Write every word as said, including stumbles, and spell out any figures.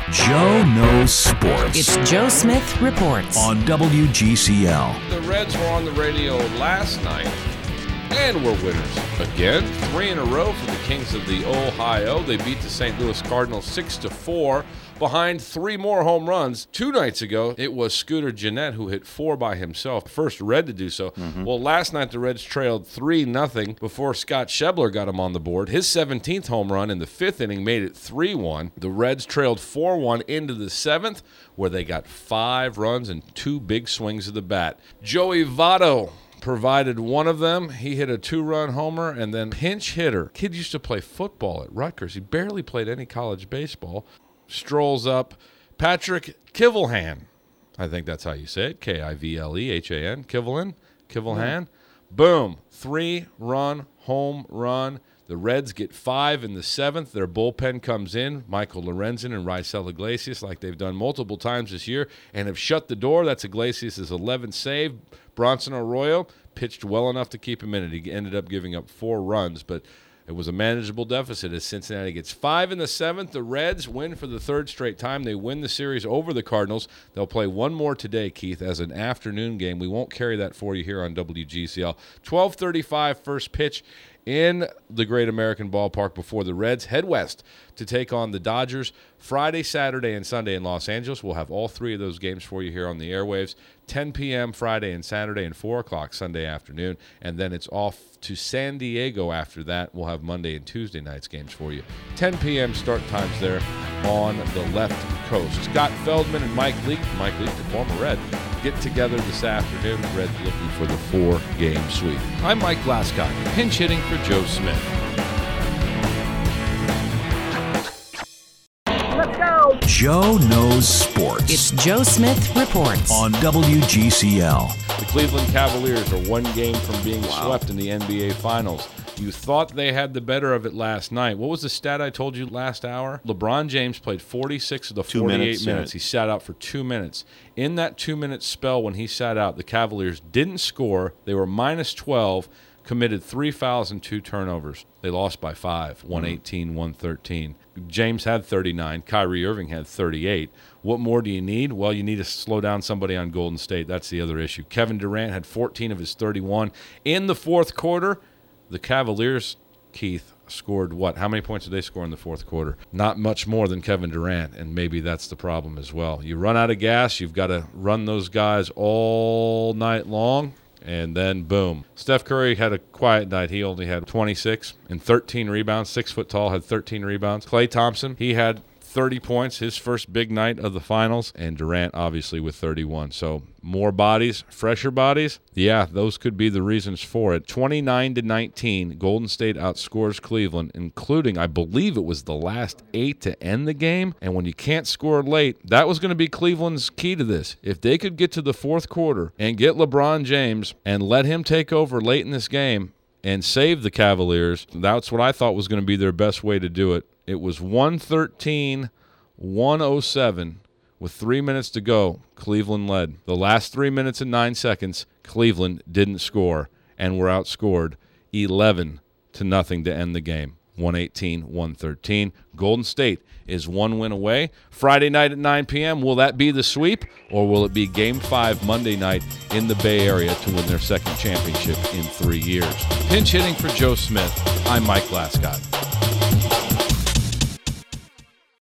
Joe Knows Sports. It's Joe Smith Reports on W G C L. The Reds were on the radio last night and were winners again. Three in a row for the Kings of the Ohio. They beat the Saint Louis Cardinals six to four behind three more home runs. Two nights ago, it was Scooter Gennett who hit four by himself. First Red to do so. Mm-hmm. Well, last night the Reds trailed three nothing before Scott Schebler got him on the board. His seventeenth home run in the fifth inning made it three one. The Reds trailed four one into the seventh, where they got five runs and two big swings of the bat. Joey Votto provided one of them. He hit a two-run homer, and then pinch hitter. Kid used to play football at Rutgers. He barely played any college baseball. Strolls up Patrick Kivelhan. I think that's how you say it. K I V L E H A N. Kivelhan. Kivelhan. Mm. Boom. Three-run home run. The Reds get five in the seventh. Their bullpen comes in. Michael Lorenzen and Raisel Iglesias, like they've done multiple times this year, and have shut the door. That's Iglesias' eleventh save. Bronson Arroyo pitched well enough to keep him in it. He ended up giving up four runs, but it was a manageable deficit as Cincinnati gets five in the seventh. The Reds win for the third straight time. They win the series over the Cardinals. They'll play one more today, Keith, as an afternoon game. We won't carry that for you here on W G C L. twelve thirty-five first pitch in the Great American Ballpark before the Reds head west to take on the Dodgers Friday, Saturday, and Sunday in Los Angeles. We'll have all three of those games for you here on the airwaves. ten p.m. Friday and Saturday and four o'clock Sunday afternoon. And then it's off to San Diego after that. We'll have Monday and Tuesday nights games for you. ten p.m. start times there on the left coast. Scott Feldman and Mike Leake, Mike Leake, the former Red, get together this afternoon. Reds looking for the four-game sweep. I'm Mike Glasgow, pinch hitting for Joe Smith. Let's go! Joe Knows Sports. It's Joe Smith Reports on W G C L. The Cleveland Cavaliers are one game from being wow. swept in the N B A Finals. You thought they had the better of it last night. What was the stat I told you last hour? LeBron James played forty-six of the two forty-eight minutes, minutes. Yeah. He sat out for two minutes. In that two-minute spell when he sat out, the Cavaliers didn't score. They were minus twelve, committed three fouls and two turnovers. They lost by five, one eighteen, one thirteen. James had thirty-nine. Kyrie Irving had thirty-eight. What more do you need? Well, you need to slow down somebody on Golden State. That's the other issue. Kevin Durant had fourteen of his thirty-one. In the fourth quarter, the Cavaliers, Keith, scored what? How many points did they score in the fourth quarter? Not much more than Kevin Durant, and maybe that's the problem as well. You run out of gas, you've got to run those guys all night long, and then boom. Steph Curry had a quiet night. He only had twenty-six and thirteen rebounds. Six foot tall, had thirteen rebounds. Klay Thompson, he had thirty points, his first big night of the finals, and Durant obviously with thirty-one. So more bodies, fresher bodies, yeah, those could be the reasons for it. twenty-nine to nineteen, Golden State outscores Cleveland, including, I believe it was the last eight to end the game. And when you can't score late, that was going to be Cleveland's key to this. If they could get to the fourth quarter and get LeBron James and let him take over late in this game and save the Cavaliers, that's what I thought was going to be their best way to do it. It was one thirteen, one oh seven with three minutes to go. Cleveland led. The last three minutes and nine seconds, Cleveland didn't score and were outscored eleven to nothing to end the game. one eighteen, one thirteen. Golden State is one win away. Friday night at nine p.m., will that be the sweep, or will it be Game five Monday night in the Bay Area to win their second championship in three years? Pinch hitting for Joe Smith, I'm Mike Glasgow.